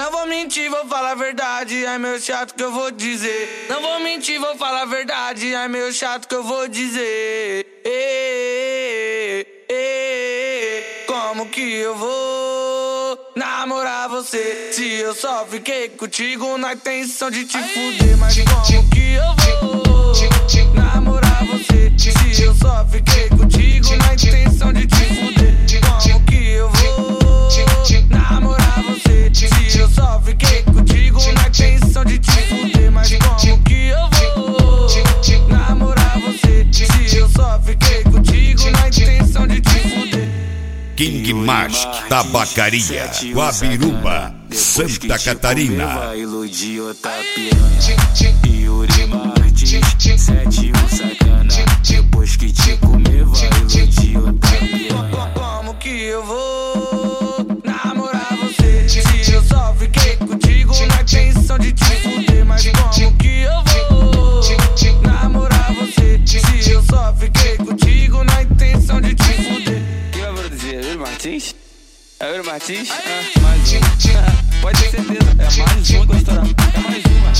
não vou mentir, vou falar a verdade, é meio chato que eu vou dizer. Não vou mentir, vou falar a verdade, é meio chato que eu vou dizer. Como que eu vou namorar você se eu só fiquei contigo na intenção de te fuder? Mas como que eu vou namorar você se eu só fiquei contigo na intenção de te fuder? Como que eu vou namorar você se eu só fiquei contigo na intenção de te fuder? Mas como que eu vou namorar você se eu só fiquei contigo na intenção de te fuder? King Mask, Tabacaria, Guabiruba, Santa Catarina. Vai iludir outra piranha. Yuri Martins, 71 sacana. Depois que te comer, vai iludir outra piranha. Como que eu vou namorar você se eu só fiquei contigo na intenção de te fuder? Mas como que eu vou namorar você se eu só fiquei contigo na intenção de te fuder? Quem vai produzir? É o Yuri Martins? É o Yuri Martins? Mais um. Pode ter certeza. É mais um que vai estourar. É mais uma.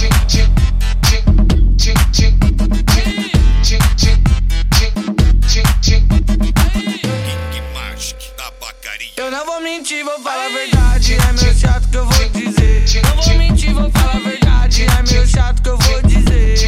King Mask, Tabacaria. Eu não vou mentir, vou falar a verdade, é meio chato que eu vou dizer. Não vou mentir, vou falar a verdade, é meio chato que eu vou dizer.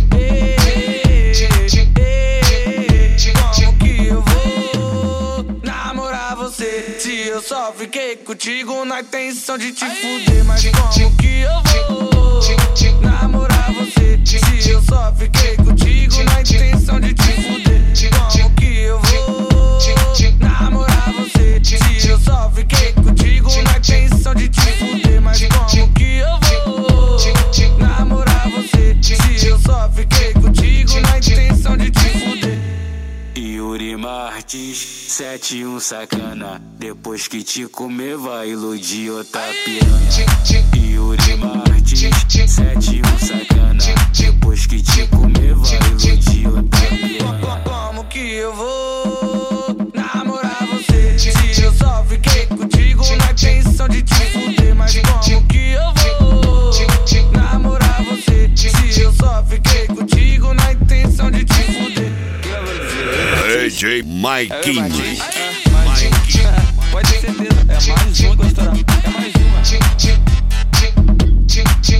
Como que eu vou namorar você se eu só fiquei contigo na intenção de te fuder? Mas como que eu vou namorar você se eu só fiquei contigo na intenção de te fuder? Como que eu vou namorar você se eu só fiquei contigo na intenção de te fuder? Mas como que eu vou namorar você se eu só fiquei contigo na intenção de te fuder? Yuri Martins, 71 sacana. Depois que te comer, vai iludir outra piranha. Yuri Martins, 71 sacana. Depois que te comer, vai iludir outra piranha. Como que eu vou namorar você se eu só fiquei contigo na intenção de te fuder? Mas como que eu vou namorar você se eu só fiquei contigo na intenção de te fuder? Quem vai produzir? DJ Mike King. Mais um. Pode ter certeza. É mais um que vai estourar. É mais uma.